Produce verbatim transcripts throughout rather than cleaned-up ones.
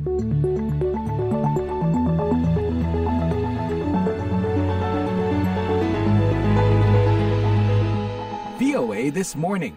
V O A This Morning.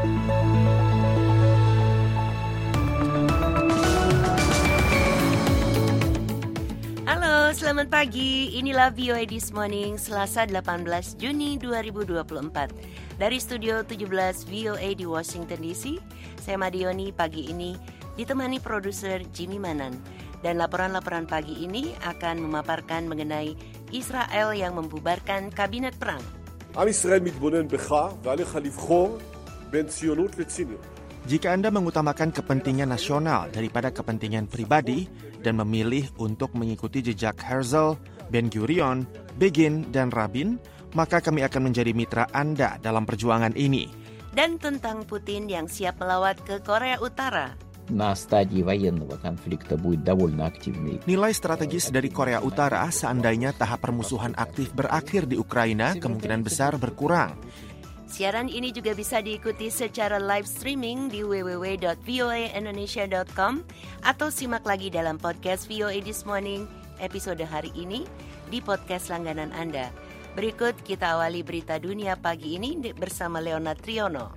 Halo, selamat pagi. Inilah V O A This Morning, Selasa delapan belas Juni dua ribu dua puluh empat. Dari studio tujuh belas V O A di Washington D C, saya Madioni pagi ini ditemani produser Jimmy Manan. Dan laporan-laporan pagi ini akan memaparkan mengenai Israel yang membubarkan kabinet perang. עם ישראל מתבונן בך ועליך לבחור בין ציונות לציניות. Jika Anda mengutamakan kepentingan nasional daripada kepentingan pribadi dan memilih untuk mengikuti jejak Herzl, Ben-Gurion, Begin, dan Rabin, maka kami akan menjadi mitra Anda dalam perjuangan ini. Dan tentang Putin yang siap melawat ke Korea Utara. На стадии военного конфликта будет довольно активный. Nilai strategis dari Korea Utara seandainya tahap permusuhan aktif berakhir di Ukraina kemungkinan besar berkurang. Siaran ini juga bisa diikuti secara live streaming di w w w dot v o a indonesia dot com atau simak lagi dalam podcast V O A This Morning episode hari ini di podcast langganan Anda. Berikut kita awali berita dunia pagi ini bersama Leonard Triono.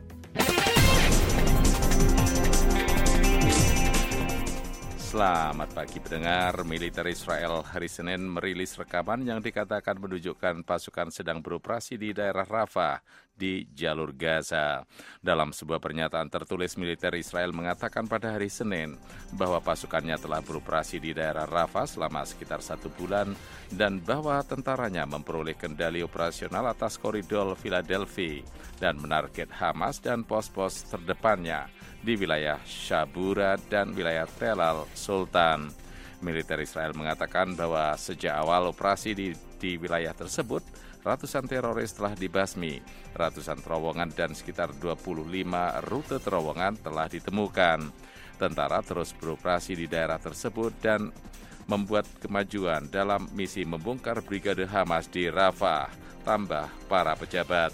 Selamat pagi pendengar. Militer Israel hari Senin merilis rekaman yang dikatakan menunjukkan pasukan sedang beroperasi di daerah Rafah di jalur Gaza. Dalam sebuah pernyataan tertulis, militer Israel mengatakan pada hari Senin bahwa pasukannya telah beroperasi di daerah Rafah selama sekitar satu bulan dan bahwa tentaranya memperoleh kendali operasional atas koridor Philadelphia dan menarget Hamas dan pos-pos terdepannya di wilayah Shabura dan wilayah Tel Al-Sultan. Militer Israel mengatakan bahwa sejak awal operasi di, di wilayah tersebut, ratusan teroris telah dibasmi, ratusan terowongan dan sekitar dua puluh lima rute terowongan telah ditemukan. Tentara terus beroperasi di daerah tersebut dan membuat kemajuan dalam misi membongkar brigade Hamas di Rafah, tambah para pejabat.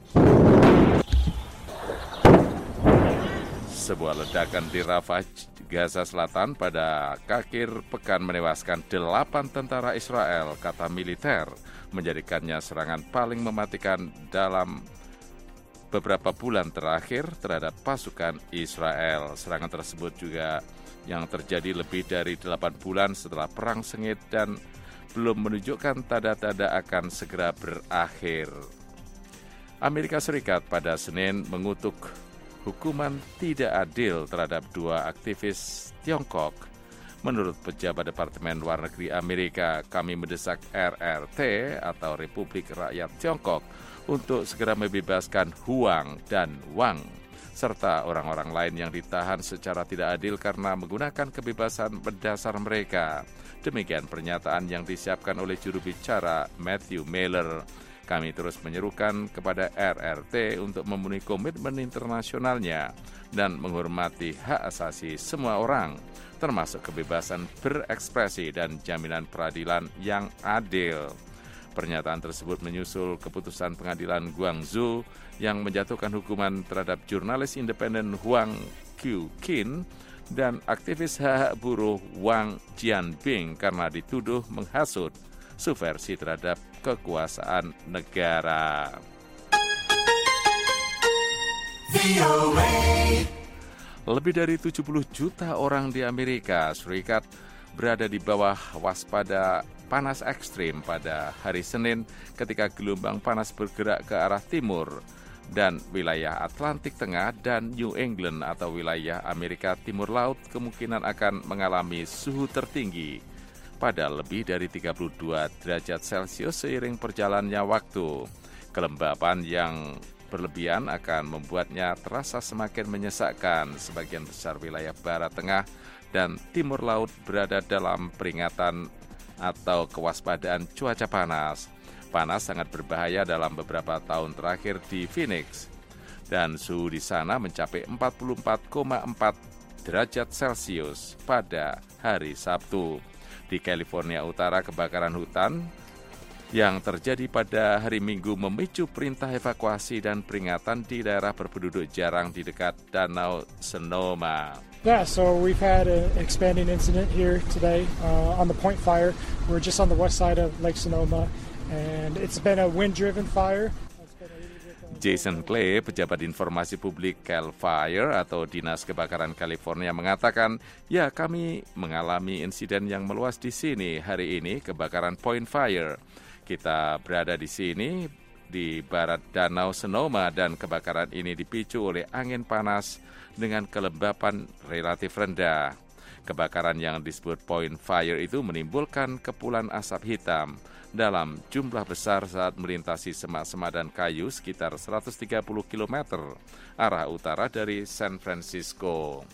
Sebuah ledakan di Rafah, Gaza Selatan pada akhir pekan menewaskan delapan tentara Israel, kata militer, menjadikannya serangan paling mematikan dalam beberapa bulan terakhir terhadap pasukan Israel. Serangan tersebut juga yang terjadi lebih dari delapan bulan setelah perang sengit dan belum menunjukkan tanda-tanda akan segera berakhir. Amerika Serikat pada Senin mengutuk hukuman tidak adil terhadap dua aktivis Tiongkok. Menurut pejabat Departemen Luar Negeri Amerika, kami mendesak R R T atau Republik Rakyat Tiongkok untuk segera membebaskan Huang dan Wang, serta orang-orang lain yang ditahan secara tidak adil karena menggunakan kebebasan berdasar mereka. Demikian pernyataan yang disiapkan oleh juru bicara Matthew Miller. Kami terus menyerukan kepada R R T untuk memenuhi komitmen internasionalnya dan menghormati hak asasi semua orang, termasuk kebebasan berekspresi dan jaminan peradilan yang adil. Pernyataan tersebut menyusul keputusan pengadilan Guangzhou yang menjatuhkan hukuman terhadap jurnalis independen Huang Qiuqin dan aktivis hak buruh Wang Jianbing karena dituduh menghasut subversi terhadap kekuasaan negara. Lebih dari tujuh puluh juta orang di Amerika Serikat berada di bawah waspada panas ekstrim pada hari Senin ketika gelombang panas bergerak ke arah timur dan wilayah Atlantik Tengah dan New England atau wilayah Amerika Timur Laut kemungkinan akan mengalami suhu tertinggi pada lebih dari tiga puluh dua derajat Celcius seiring perjalannya waktu. Kelembapan yang berlebihan akan membuatnya terasa semakin menyesakkan. Sebagian besar wilayah barat tengah dan timur laut berada dalam peringatan atau kewaspadaan cuaca panas. Panas sangat berbahaya dalam beberapa tahun terakhir di Phoenix. Dan suhu di sana mencapai empat puluh empat koma empat derajat Celcius pada hari Sabtu. Di California Utara, kebakaran hutan yang terjadi pada hari Minggu memicu perintah evakuasi dan peringatan di daerah berpenduduk jarang di dekat Danau Sonoma. Yeah, so we've had an expanding incident here today uh, on the Point Fire. We're just on the west side of Lake Sonoma, and it's been a wind-driven fire. Jason Clay, pejabat informasi publik Cal Fire atau Dinas Kebakaran California mengatakan, ya kami mengalami insiden yang meluas di sini hari ini, kebakaran Point Fire. Kita berada di sini di barat Danau Sonoma dan kebakaran ini dipicu oleh angin panas dengan kelembapan relatif rendah. Kebakaran yang disebut Point Fire itu menimbulkan kepulan asap hitam dalam jumlah besar saat melintasi semak-semak dan kayu sekitar seratus tiga puluh kilometer arah utara dari San Francisco.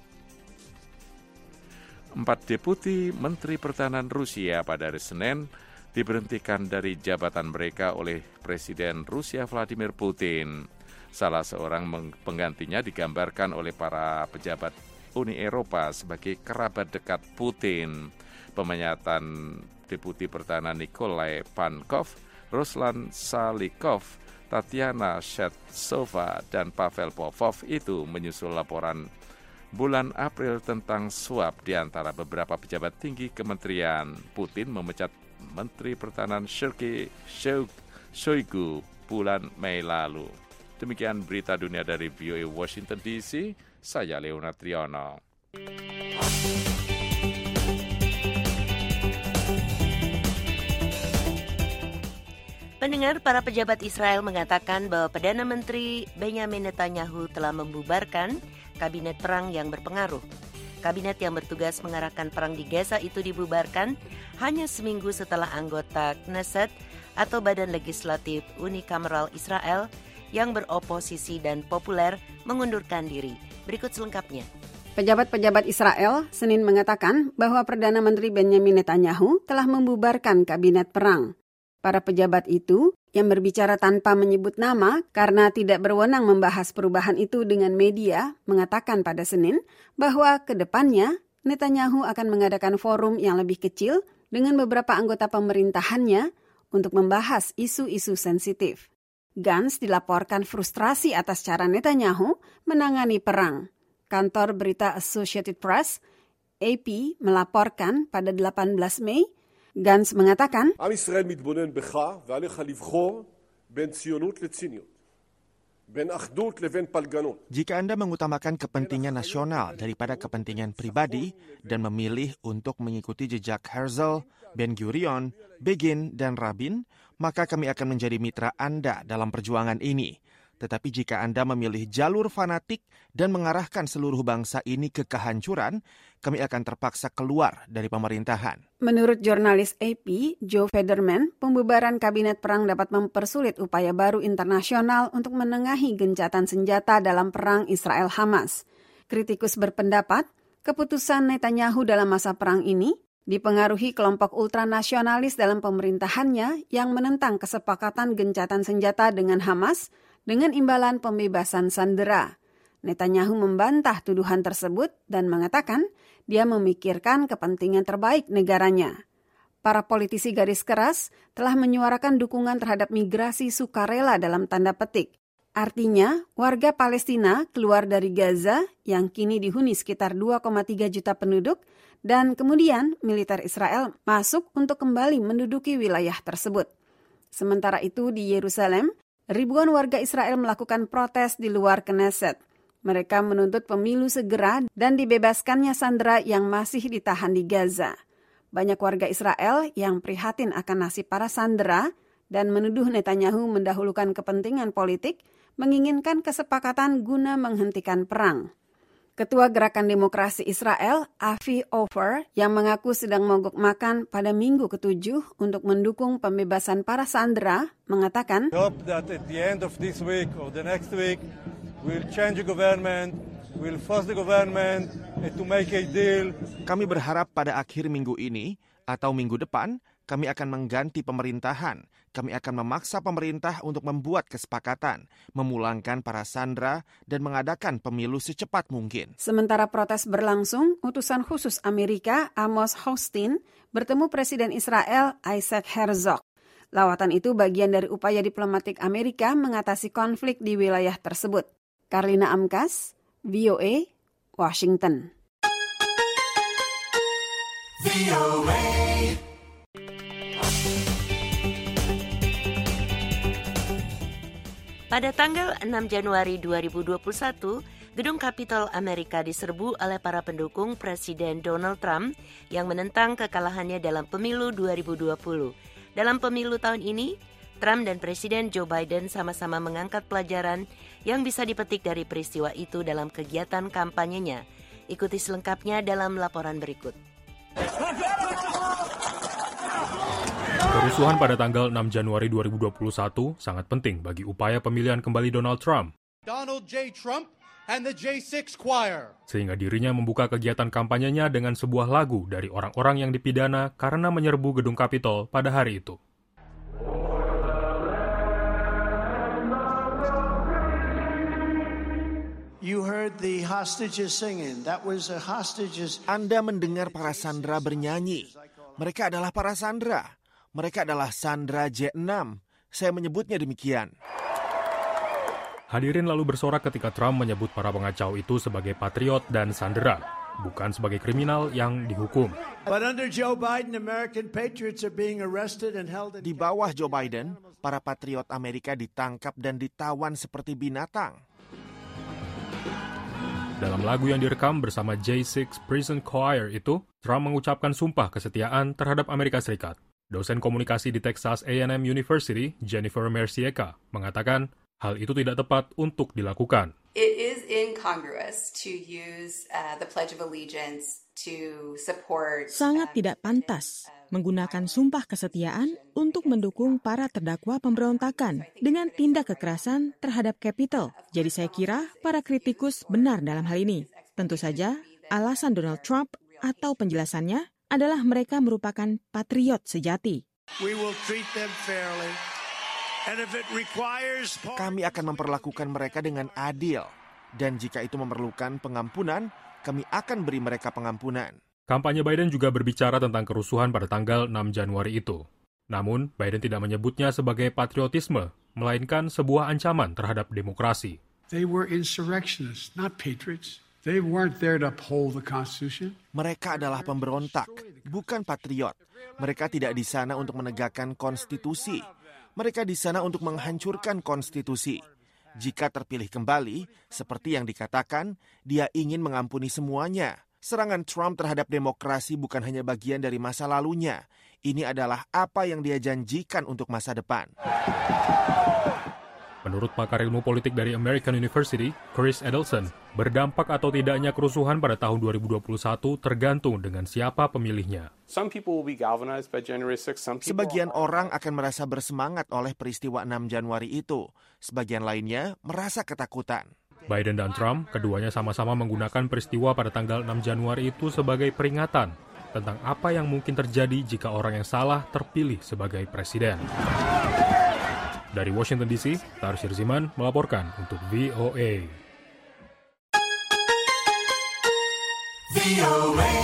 Empat deputi Menteri Pertahanan Rusia pada hari Senin diberhentikan dari jabatan mereka oleh Presiden Rusia Vladimir Putin. Salah seorang penggantinya digambarkan oleh para pejabat Uni Eropa sebagai kerabat dekat Putin. Pernyataan Deputi Pertahanan Nikolai Pankov, Ruslan Salikov, Tatiana Shevtsova, dan Pavel Popov itu menyusul laporan bulan April tentang suap di antara beberapa pejabat tinggi kementerian. Putin memecat Menteri Pertahanan Sergei Shoigu bulan Mei lalu. Demikian berita dunia dari V O A Washington D C, saya Leonard Triono. Pendengar, para pejabat Israel mengatakan bahwa Perdana Menteri Benjamin Netanyahu telah membubarkan kabinet perang yang berpengaruh. Kabinet yang bertugas mengarahkan perang di Gaza itu dibubarkan hanya seminggu setelah anggota Knesset atau Badan Legislatif Unikameral Israel yang beroposisi dan populer mengundurkan diri. Berikut selengkapnya. Pejabat-pejabat Israel Senin mengatakan bahwa Perdana Menteri Benjamin Netanyahu telah membubarkan kabinet perang. Para pejabat itu yang berbicara tanpa menyebut nama karena tidak berwenang membahas perubahan itu dengan media mengatakan pada Senin bahwa ke depannya Netanyahu akan mengadakan forum yang lebih kecil dengan beberapa anggota pemerintahannya untuk membahas isu-isu sensitif. Gantz dilaporkan frustrasi atas cara Netanyahu menangani perang. Kantor berita Associated Press, A P, melaporkan pada delapan belas Mei, Gantz mengatakan, עם ישראל מתבונן בך ועליך לבחור בין ציונות לציניות, בין אחדות לבין פלגנות. Jika Anda mengutamakan kepentingan nasional daripada kepentingan pribadi dan memilih untuk mengikuti jejak Herzl, Ben-Gurion, Begin, dan Rabin, maka kami akan menjadi mitra Anda dalam perjuangan ini. Tetapi jika Anda memilih jalur fanatik dan mengarahkan seluruh bangsa ini ke kehancuran, kami akan terpaksa keluar dari pemerintahan. Menurut jurnalis A P, Joe Federman, pembubaran kabinet perang dapat mempersulit upaya baru internasional untuk menengahi gencatan senjata dalam perang Israel-Hamas. Kritikus berpendapat, keputusan Netanyahu dalam masa perang ini dipengaruhi kelompok ultranasionalis dalam pemerintahannya yang menentang kesepakatan gencatan senjata dengan Hamas dengan imbalan pembebasan sandera. Netanyahu membantah tuduhan tersebut dan mengatakan dia memikirkan kepentingan terbaik negaranya. Para politisi garis keras telah menyuarakan dukungan terhadap migrasi sukarela dalam tanda petik. Artinya, warga Palestina keluar dari Gaza yang kini dihuni sekitar dua koma tiga juta penduduk dan kemudian militer Israel masuk untuk kembali menduduki wilayah tersebut. Sementara itu di Yerusalem, ribuan warga Israel melakukan protes di luar Knesset. Mereka menuntut pemilu segera dan dibebaskannya sandera yang masih ditahan di Gaza. Banyak warga Israel yang prihatin akan nasib para sandera dan menuduh Netanyahu mendahulukan kepentingan politik, menginginkan kesepakatan guna menghentikan perang. Ketua Gerakan Demokrasi Israel, Avi Ofer, yang mengaku sedang mogok makan pada minggu ketujuh untuk mendukung pembebasan para sandera, mengatakan, hope that at the end of this week or the next week we'll change the government, we'll force the government to make a deal. Kami berharap pada akhir minggu ini atau minggu depan kami akan mengganti pemerintahan. Kami akan memaksa pemerintah untuk membuat kesepakatan, memulangkan para sandera, dan mengadakan pemilu secepat mungkin. Sementara protes berlangsung, utusan khusus Amerika Amos Hochstein bertemu Presiden Israel Isaac Herzog. Lawatan itu bagian dari upaya diplomatik Amerika mengatasi konflik di wilayah tersebut. Karlina Amkas, V O A, Washington. Pada tanggal enam Januari dua ribu dua puluh satu, Gedung Kapitol Amerika diserbu oleh para pendukung Presiden Donald Trump yang menentang kekalahannya dalam pemilu dua ribu dua puluh. Dalam pemilu tahun ini, Trump dan Presiden Joe Biden sama-sama mengangkat pelajaran yang bisa dipetik dari peristiwa itu dalam kegiatan kampanyenya. Ikuti selengkapnya dalam laporan berikut. Kerusuhan pada tanggal enam Januari dua ribu dua puluh satu sangat penting bagi upaya pemilihan kembali Donald Trump. Donald J. Trump and the J six Choir. Sehingga dirinya membuka kegiatan kampanyenya dengan sebuah lagu dari orang-orang yang dipidana karena menyerbu gedung Kapitol pada hari itu. You heard the hostages singing. That was the hostages. Anda mendengar para sandera bernyanyi. Mereka adalah para sandera. Mereka adalah Sandera J enam. Saya menyebutnya demikian. Hadirin lalu bersorak ketika Trump menyebut para pengacau itu sebagai patriot dan sandera, bukan sebagai kriminal yang dihukum. But under Joe Biden, American patriots are being arrested and held in... Di bawah Joe Biden, para patriot Amerika ditangkap dan ditawan seperti binatang. Dalam lagu yang direkam bersama J six Prison Choir itu, Trump mengucapkan sumpah kesetiaan terhadap Amerika Serikat. Dosen komunikasi di Texas A and M University, Jennifer Mercieka, mengatakan hal itu tidak tepat untuk dilakukan. It is incongruous to use uh, the Pledge of Allegiance to support... Sangat tidak pantas menggunakan sumpah kesetiaan untuk mendukung para terdakwa pemberontakan dengan tindak kekerasan terhadap Capitol. Jadi saya kira para kritikus benar dalam hal ini. Tentu saja, alasan Donald Trump atau penjelasannya adalah mereka merupakan patriot sejati. We will treat them fairly. And if it requires... Kami akan memperlakukan mereka dengan adil. Dan jika itu memerlukan pengampunan, kami akan beri mereka pengampunan. Kampanye Biden juga berbicara tentang kerusuhan pada tanggal enam Januari itu. Namun, Biden tidak menyebutnya sebagai patriotisme, melainkan sebuah ancaman terhadap demokrasi. They were insurrectionists, not patriots. They weren't there to uphold the Constitution. Mereka adalah pemberontak, bukan patriot. Mereka tidak di sana untuk menegakkan konstitusi. Mereka di sana untuk menghancurkan konstitusi. Jika terpilih kembali, seperti yang dikatakan, dia ingin mengampuni semuanya. Serangan Trump terhadap demokrasi bukan hanya bagian dari masa lalunya. Ini adalah apa yang dia janjikan untuk masa depan. Menurut pakar ilmu politik dari American University, Chris Edelson, berdampak atau tidaknya kerusuhan pada tahun dua ribu dua puluh satu tergantung dengan siapa pemilihnya. Sebagian orang akan merasa bersemangat oleh peristiwa enam Januari itu. Sebagian lainnya merasa ketakutan. Biden dan Trump, keduanya sama-sama menggunakan peristiwa pada tanggal enam Januari itu sebagai peringatan tentang apa yang mungkin terjadi jika orang yang salah terpilih sebagai presiden. Dari Washington D C, Tarsir Ziman melaporkan untuk V O A. V O A.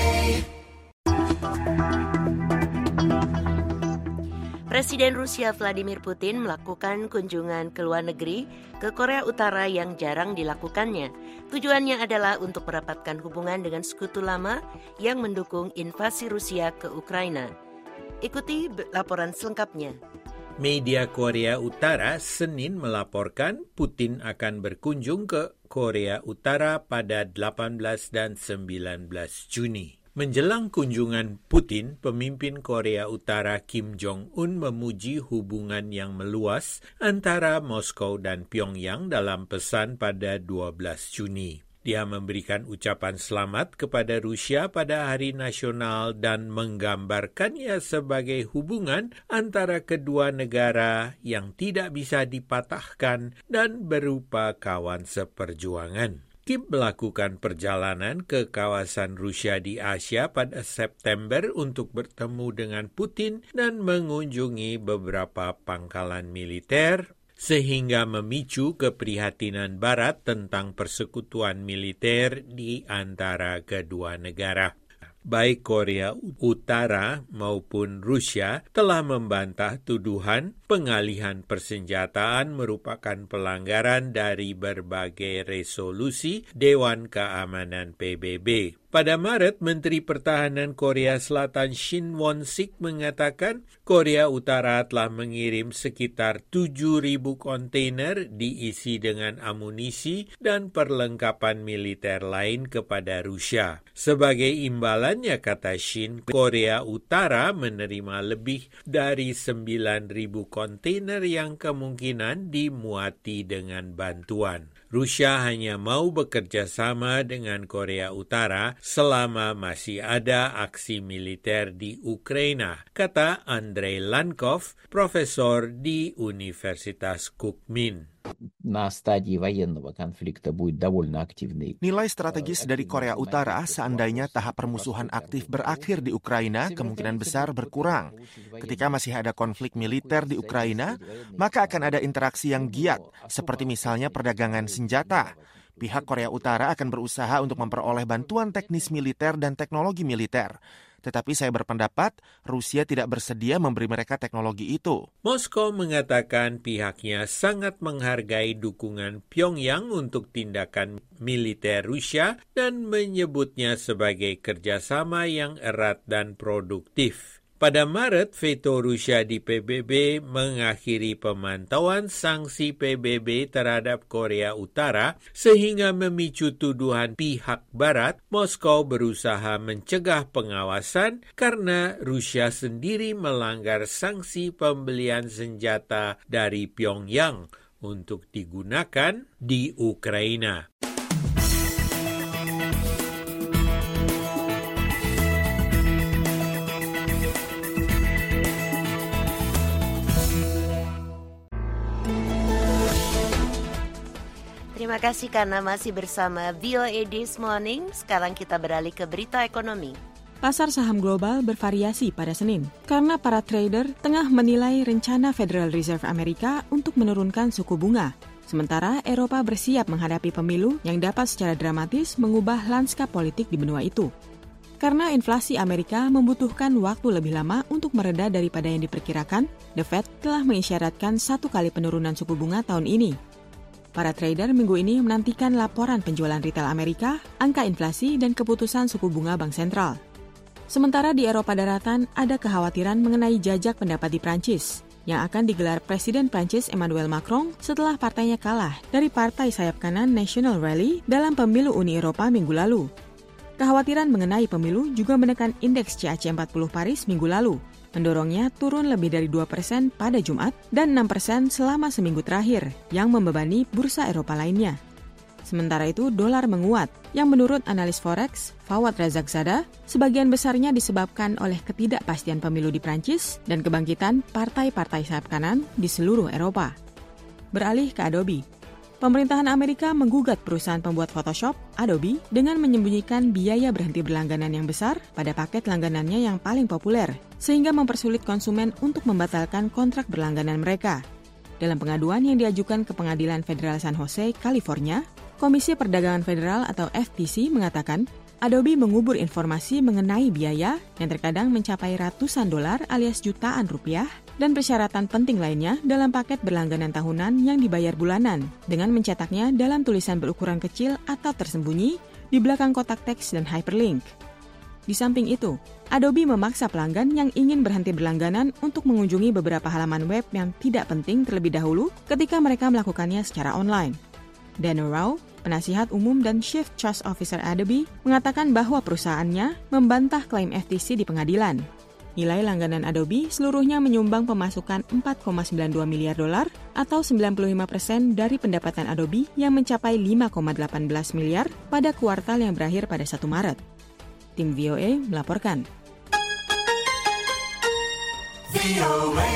Presiden Rusia Vladimir Putin melakukan kunjungan ke luar negeri ke Korea Utara yang jarang dilakukannya. Tujuannya adalah untuk merapatkan hubungan dengan sekutu lama yang mendukung invasi Rusia ke Ukraina. Ikuti laporan selengkapnya. Media Korea Utara Senin melaporkan Putin akan berkunjung ke Korea Utara pada delapan belas dan sembilan belas Juni. Menjelang kunjungan Putin, pemimpin Korea Utara Kim Jong-un memuji hubungan yang meluas antara Moskow dan Pyongyang dalam pesan pada dua belas Juni. Dia memberikan ucapan selamat kepada Rusia pada Hari Nasional dan menggambarkannya sebagai hubungan antara kedua negara yang tidak bisa dipatahkan dan berupa kawan seperjuangan. Kim melakukan perjalanan ke kawasan Rusia di Asia pada September untuk bertemu dengan Putin dan mengunjungi beberapa pangkalan militer, sehingga memicu keprihatinan Barat tentang persekutuan militer di antara kedua negara. Baik Korea Utara maupun Rusia telah membantah tuduhan pengalihan persenjataan merupakan pelanggaran dari berbagai resolusi Dewan Keamanan P B B. Pada Maret, Menteri Pertahanan Korea Selatan Shin Won-sik mengatakan Korea Utara telah mengirim sekitar tujuh ribu kontainer diisi dengan amunisi dan perlengkapan militer lain kepada Rusia. Sebagai imbalannya, kata Shin, Korea Utara menerima lebih dari sembilan ribu kontainer yang kemungkinan dimuati dengan bantuan. Rusia hanya mau bekerja sama dengan Korea Utara selama masih ada aksi militer di Ukraina, kata Andrei Lankov, profesor di Universitas Kukmin. На стадии военного конфликта будет довольно активный. Nilai strategis dari Korea Utara seandainya tahap permusuhan aktif berakhir di Ukraina kemungkinan besar berkurang. Ketika masih ada konflik militer di Ukraina, maka akan ada interaksi yang giat, seperti misalnya perdagangan senjata. Pihak Korea Utara akan berusaha untuk memperoleh bantuan teknis militer dan teknologi militer. Tetapi saya berpendapat Rusia tidak bersedia memberi mereka teknologi itu. Moskow mengatakan pihaknya sangat menghargai dukungan Pyongyang untuk tindakan militer Rusia dan menyebutnya sebagai kerjasama yang erat dan produktif. Pada Maret, veto Rusia di P B B mengakhiri pemantauan sanksi P B B terhadap Korea Utara sehingga memicu tuduhan pihak Barat. Moskow berusaha mencegah pengawasan karena Rusia sendiri melanggar sanksi pembelian senjata dari Pyongyang untuk digunakan di Ukraina. Terima kasih karena masih bersama V O A This Morning. Sekarang kita beralih ke berita ekonomi. Pasar saham global bervariasi pada Senin karena para trader tengah menilai rencana Federal Reserve Amerika untuk menurunkan suku bunga. Sementara Eropa bersiap menghadapi pemilu yang dapat secara dramatis mengubah lanskap politik di benua itu. Karena inflasi Amerika membutuhkan waktu lebih lama untuk mereda daripada yang diperkirakan, The Fed telah mengisyaratkan satu kali penurunan suku bunga tahun ini. Para trader minggu ini menantikan laporan penjualan retail Amerika, angka inflasi, dan keputusan suku bunga Bank Sentral. Sementara di Eropa daratan ada kekhawatiran mengenai jajak pendapat di Prancis, yang akan digelar Presiden Prancis Emmanuel Macron setelah partainya kalah dari partai sayap kanan National Rally dalam pemilu Uni Eropa minggu lalu. Kekhawatiran mengenai pemilu juga menekan indeks C A C empat puluh Paris minggu lalu, mendorongnya turun lebih dari dua persen pada Jumat dan enam persen selama seminggu terakhir, yang membebani bursa Eropa lainnya. Sementara itu, dolar menguat, yang menurut analis forex, Fawad Razakzada, sebagian besarnya disebabkan oleh ketidakpastian pemilu di Prancis dan kebangkitan partai-partai sayap kanan di seluruh Eropa. Beralih ke Adobe. Pemerintahan Amerika menggugat perusahaan pembuat Photoshop, Adobe, dengan menyembunyikan biaya berhenti berlangganan yang besar pada paket langganannya yang paling populer, sehingga mempersulit konsumen untuk membatalkan kontrak berlangganan mereka. Dalam pengaduan yang diajukan ke Pengadilan Federal San Jose, California, Komisi Perdagangan Federal atau F T C mengatakan Adobe mengubur informasi mengenai biaya yang terkadang mencapai ratusan dolar alias jutaan rupiah dan persyaratan penting lainnya dalam paket berlangganan tahunan yang dibayar bulanan dengan mencetaknya dalam tulisan berukuran kecil atau tersembunyi di belakang kotak teks dan hyperlink. Di samping itu, Adobe memaksa pelanggan yang ingin berhenti berlangganan untuk mengunjungi beberapa halaman web yang tidak penting terlebih dahulu ketika mereka melakukannya secara online. Dana Rao, penasihat umum dan Chief Trust Officer Adobe, mengatakan bahwa perusahaannya membantah klaim F T C di pengadilan. Nilai langganan Adobe seluruhnya menyumbang pemasukan empat koma sembilan dua miliar dolar atau sembilan puluh lima persen dari pendapatan Adobe yang mencapai lima koma satu delapan miliar pada kuartal yang berakhir pada satu Maret. Tim V O A melaporkan. V O A.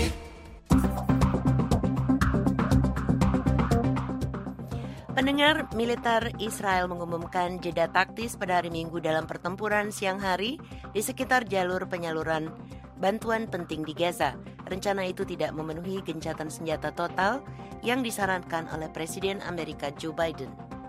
Pendengar, militer Israel mengumumkan jeda taktis pada hari Minggu dalam pertempuran siang hari di sekitar jalur penyaluran bantuan penting di Gaza. Rencana itu tidak memenuhi gencatan senjata total yang disarankan oleh Presiden Amerika Joe Biden.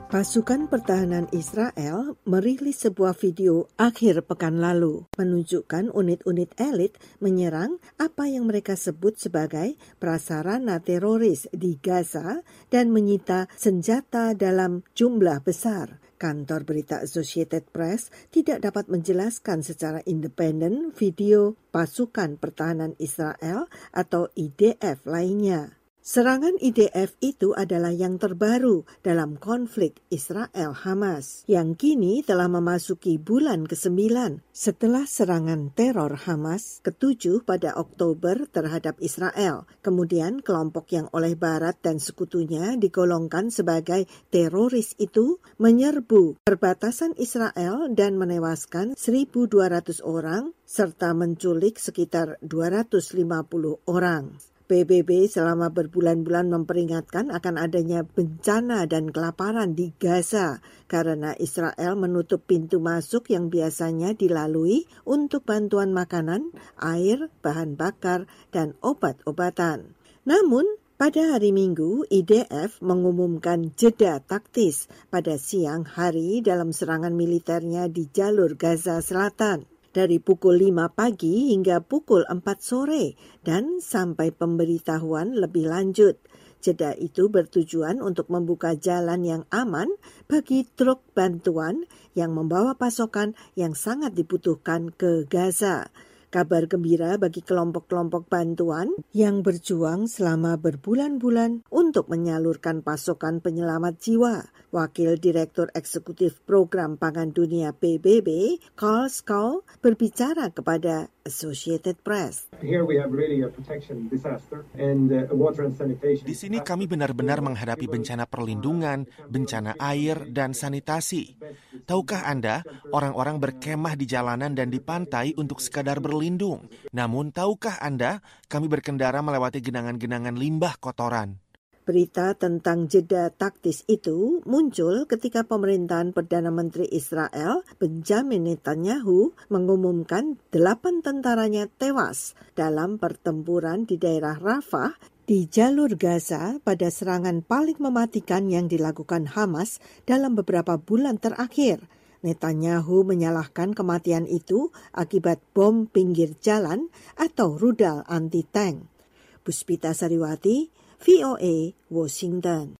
Pasukan pertahanan Israel merilis sebuah video akhir pekan lalu menunjukkan unit-unit elit menyerang apa yang mereka sebut sebagai prasarana teroris di Gaza dan menyita senjata dalam jumlah besar. Kantor berita Associated Press tidak dapat menjelaskan secara independen video pasukan pertahanan Israel atau I D F lainnya. Serangan I D F itu adalah yang terbaru dalam konflik Israel-Hamas yang kini telah memasuki bulan kesembilan setelah serangan teror Hamas ketujuh pada Oktober terhadap Israel. Kemudian kelompok yang oleh Barat dan sekutunya digolongkan sebagai teroris itu menyerbu perbatasan Israel dan menewaskan seribu dua ratus orang serta menculik sekitar dua ratus lima puluh orang. P B B selama berbulan-bulan memperingatkan akan adanya bencana dan kelaparan di Gaza karena Israel menutup pintu masuk yang biasanya dilalui untuk bantuan makanan, air, bahan bakar, dan obat-obatan. Namun, pada hari Minggu, I D F mengumumkan jeda taktis pada siang hari dalam serangan militernya di jalur Gaza Selatan. Dari pukul lima pagi hingga pukul empat sore dan sampai pemberitahuan lebih lanjut. Jeda itu bertujuan untuk membuka jalan yang aman bagi truk bantuan yang membawa pasokan yang sangat dibutuhkan ke Gaza. Kabar gembira bagi kelompok-kelompok bantuan yang berjuang selama berbulan-bulan untuk menyalurkan pasokan penyelamat jiwa. Wakil Direktur Eksekutif Program Pangan Dunia P B B, Carl Scull, berbicara kepada Associated Press. Here we have really a protection disaster and uh, water and sanitation. Di sini kami benar-benar menghadapi bencana perlindungan, bencana air, dan sanitasi. Tahukah Anda, orang-orang berkemah di jalanan dan di pantai untuk sekadar berlindung. Namun, tahukah Anda, kami berkendara melewati genangan-genangan limbah kotoran. Berita tentang jeda taktis itu muncul ketika pemerintahan Perdana Menteri Israel, Benjamin Netanyahu, mengumumkan delapan tentaranya tewas dalam pertempuran di daerah Rafah di jalur Gaza pada serangan paling mematikan yang dilakukan Hamas dalam beberapa bulan terakhir. Netanyahu menyalahkan kematian itu akibat bom pinggir jalan atau rudal anti-tank. Puspita Sariwati, V O A, Washington.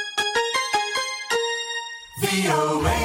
V O A.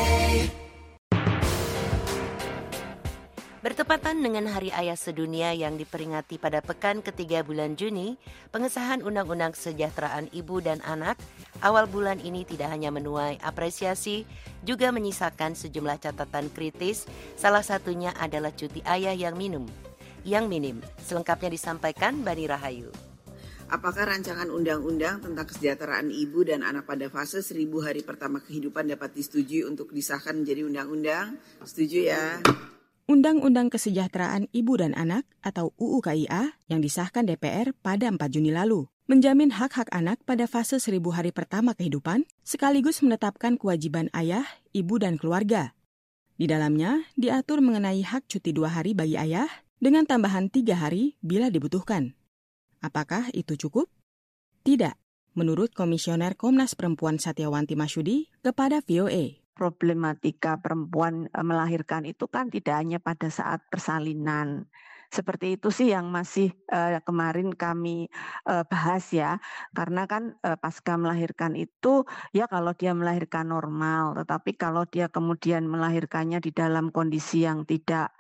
Bertepatan dengan Hari Ayah Sedunia yang diperingati pada pekan ketiga bulan Juni, pengesahan Undang-Undang Kesejahteraan Ibu dan Anak awal bulan ini tidak hanya menuai apresiasi, juga menyisakan sejumlah catatan kritis, salah satunya adalah cuti ayah yang minim. Yang minim, selengkapnya disampaikan Bani Rahayu. Apakah rancangan undang-undang tentang kesejahteraan ibu dan anak pada fase seribu hari pertama kehidupan dapat disetujui untuk disahkan menjadi undang-undang? Setuju ya? Undang-Undang Kesejahteraan Ibu dan Anak atau U U K I A yang disahkan D P R pada empat Juni lalu menjamin hak-hak anak pada fase seribu hari pertama kehidupan sekaligus menetapkan kewajiban ayah, ibu, dan keluarga. Di dalamnya diatur mengenai hak cuti dua hari bagi ayah dengan tambahan tiga hari bila dibutuhkan. Apakah itu cukup? Tidak, menurut Komisioner Komnas Perempuan Satyawanti Masyudi kepada V O A. Problematika perempuan melahirkan itu kan tidak hanya pada saat persalinan. Seperti itu sih yang masih uh, kemarin kami uh, bahas ya. Karena kan uh, pasca melahirkan itu ya kalau dia melahirkan normal. Tetapi kalau dia kemudian melahirkannya di dalam kondisi yang tidak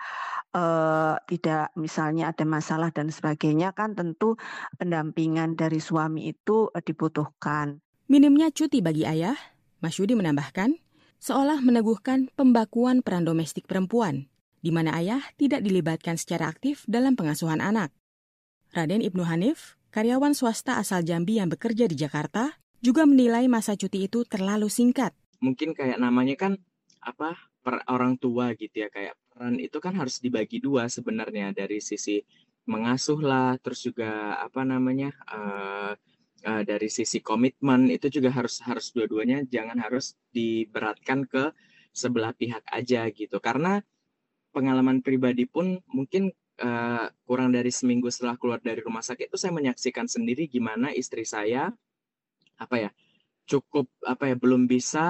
uh, tidak misalnya ada masalah dan sebagainya kan tentu pendampingan dari suami itu uh, dibutuhkan. Minimnya cuti bagi ayah, Masyudi menambahkan, seolah meneguhkan pembakuan peran domestik perempuan, di mana ayah tidak dilibatkan secara aktif dalam pengasuhan anak. Raden Ibnu Hanif, karyawan swasta asal Jambi yang bekerja di Jakarta, juga menilai masa cuti itu terlalu singkat. Mungkin kayak namanya kan apa per orang tua gitu ya, kayak peran itu kan harus dibagi dua sebenarnya dari sisi mengasuh lah, terus juga apa namanya uh, uh, dari sisi komitmen itu juga harus harus dua-duanya, jangan harus diberatkan ke sebelah pihak aja gitu, karena pengalaman pribadi pun mungkin uh, kurang dari seminggu setelah keluar dari rumah sakit itu saya menyaksikan sendiri gimana istri saya apa ya cukup apa ya belum bisa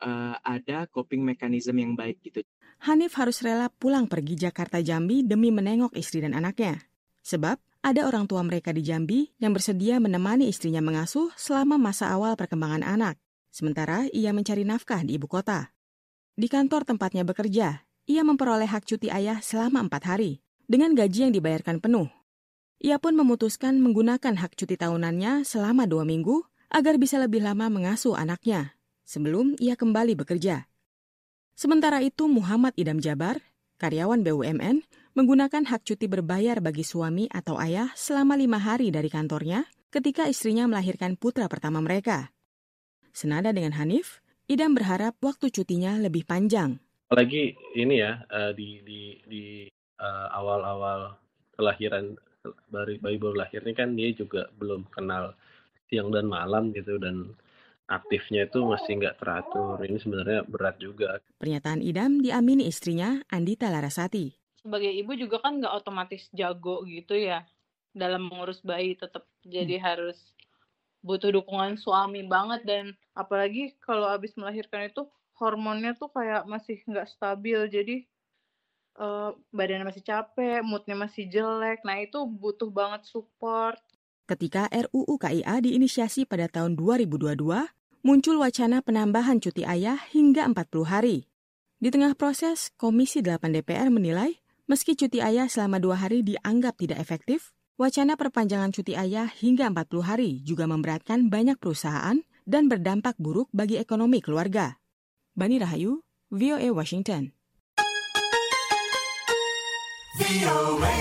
uh, ada coping mechanism yang baik gitu. Hanif harus rela pulang pergi Jakarta Jambi demi menengok istri dan anaknya. Sebab ada orang tua mereka di Jambi yang bersedia menemani istrinya mengasuh selama masa awal perkembangan anak. Sementara ia mencari nafkah di ibu kota. Di kantor tempatnya bekerja, ia memperoleh hak cuti ayah selama empat hari, dengan gaji yang dibayarkan penuh. Ia pun memutuskan menggunakan hak cuti tahunannya selama dua minggu agar bisa lebih lama mengasuh anaknya, sebelum ia kembali bekerja. Sementara itu Muhammad Idam Jabar, karyawan B U M N, menggunakan hak cuti berbayar bagi suami atau ayah selama lima hari dari kantornya ketika istrinya melahirkan putra pertama mereka. Senada dengan Hanif, Idam berharap waktu cutinya lebih panjang. Apalagi ini ya, uh, di di di uh, awal-awal kelahiran bayi bayi baru lahir ini kan dia juga belum kenal siang dan malam gitu, dan aktifnya itu masih nggak teratur. Ini sebenarnya berat juga. Pernyataan Idam diamini istrinya, Andita Larasati. Sebagai ibu juga kan nggak otomatis jago gitu ya dalam mengurus bayi, tetap jadi hmm. harus butuh dukungan suami banget, dan apalagi kalau habis melahirkan itu hormonnya tuh kayak masih nggak stabil, jadi uh, badannya masih capek, moodnya masih jelek, nah itu butuh banget support. Ketika R U U K I A diinisiasi pada tahun dua ribu dua puluh dua, muncul wacana penambahan cuti ayah hingga empat puluh hari. Di tengah proses, Komisi delapan D P R menilai, meski cuti ayah selama dua hari dianggap tidak efektif, wacana perpanjangan cuti ayah hingga empat puluh hari juga memberatkan banyak perusahaan dan berdampak buruk bagi ekonomi keluarga. Bani Rahayu, V O A Washington. V O A.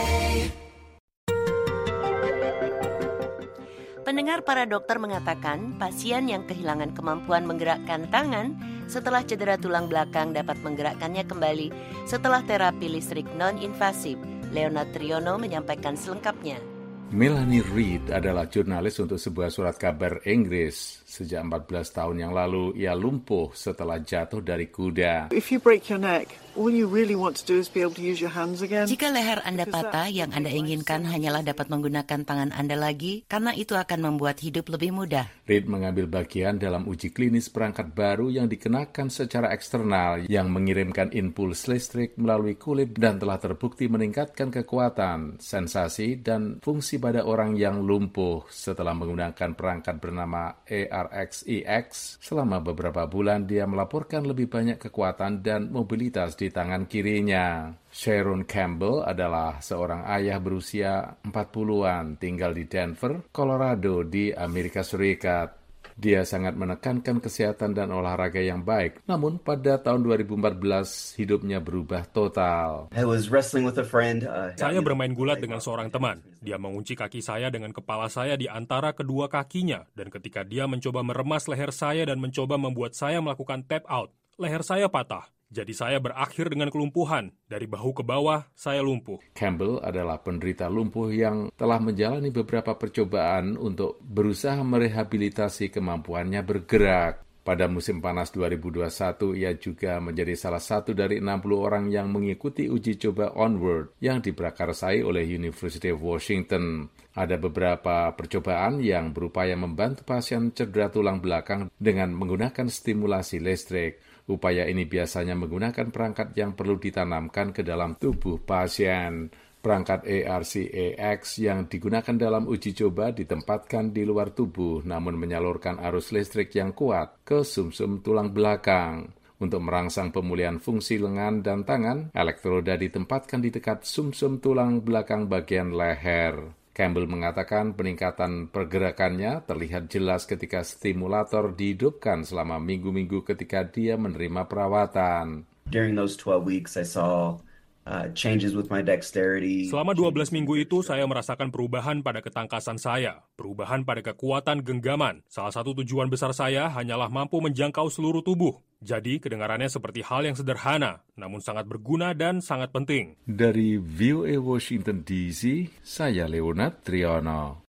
Pendengar, para dokter mengatakan pasien yang kehilangan kemampuan menggerakkan tangan setelah cedera tulang belakang dapat menggerakkannya kembali setelah terapi listrik non-invasif. Leonard Triono menyampaikan selengkapnya. Melanie Reid adalah jurnalis untuk sebuah surat kabar Inggris. Sejak empat belas tahun yang lalu, ia lumpuh setelah jatuh dari kuda. If you break your neck, all you really want to do is be able to use your hands again. Jika leher Anda patah, yang Anda inginkan hanyalah dapat menggunakan tangan Anda lagi, karena itu akan membuat hidup lebih mudah. Reid mengambil bagian dalam uji klinis perangkat baru yang dikenakan secara eksternal yang mengirimkan impuls listrik melalui kulit dan telah terbukti meningkatkan kekuatan, sensasi, dan fungsi pada orang yang lumpuh setelah menggunakan perangkat bernama A R X E X. Selama beberapa bulan dia melaporkan lebih banyak kekuatan dan mobilitas di tangan kirinya. Sharon Campbell adalah seorang ayah berusia empat puluhan tinggal di Denver, Colorado di Amerika Serikat. Dia sangat menekankan kesehatan dan olahraga yang baik. Namun pada tahun dua ribu empat belas hidupnya berubah total. I was wrestling with a friend. Uh, saya bermain gulat dengan seorang teman. Dia mengunci kaki saya dengan kepala saya di antara kedua kakinya. Dan ketika dia mencoba meremas leher saya dan mencoba membuat saya melakukan tap out, leher saya patah. Jadi saya berakhir dengan kelumpuhan. Dari bahu ke bawah, saya lumpuh. Campbell adalah penderita lumpuh yang telah menjalani beberapa percobaan untuk berusaha merehabilitasi kemampuannya bergerak. Pada musim panas dua ribu dua puluh satu, ia juga menjadi salah satu dari enam puluh orang yang mengikuti uji coba Onward yang diprakarsai oleh University of Washington. Ada beberapa percobaan yang berupaya membantu pasien cedera tulang belakang dengan menggunakan stimulasi listrik. Upaya ini biasanya menggunakan perangkat yang perlu ditanamkan ke dalam tubuh pasien. Perangkat A R C A X yang digunakan dalam uji coba ditempatkan di luar tubuh namun menyalurkan arus listrik yang kuat ke sumsum tulang belakang. Untuk merangsang pemulihan fungsi lengan dan tangan, elektroda ditempatkan di dekat sumsum tulang belakang bagian leher. Campbell mengatakan peningkatan pergerakannya terlihat jelas ketika stimulator dihidupkan selama minggu-minggu ketika dia menerima perawatan. During those twelve weeks, I saw uh, changes with my dexterity. Selama dua belas minggu itu, saya merasakan perubahan pada ketangkasan saya, perubahan pada kekuatan genggaman. Salah satu tujuan besar saya hanyalah mampu menjangkau seluruh tubuh. Jadi, kedengarannya seperti hal yang sederhana, namun sangat berguna dan sangat penting. Dari V O A Washington D C, saya Leonard Triono.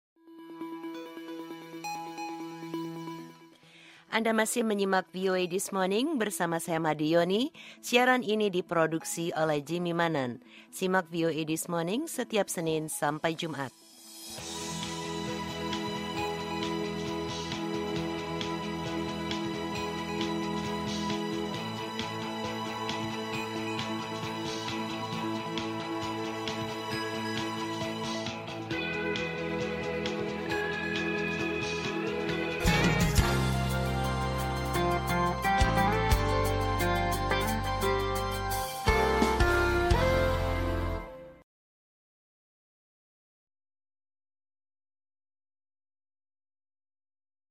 Anda masih menyimak V O A This Morning bersama saya Madi Yoni. Siaran ini diproduksi oleh Jimmy Manan. Simak V O A This Morning setiap Senin sampai Jumat.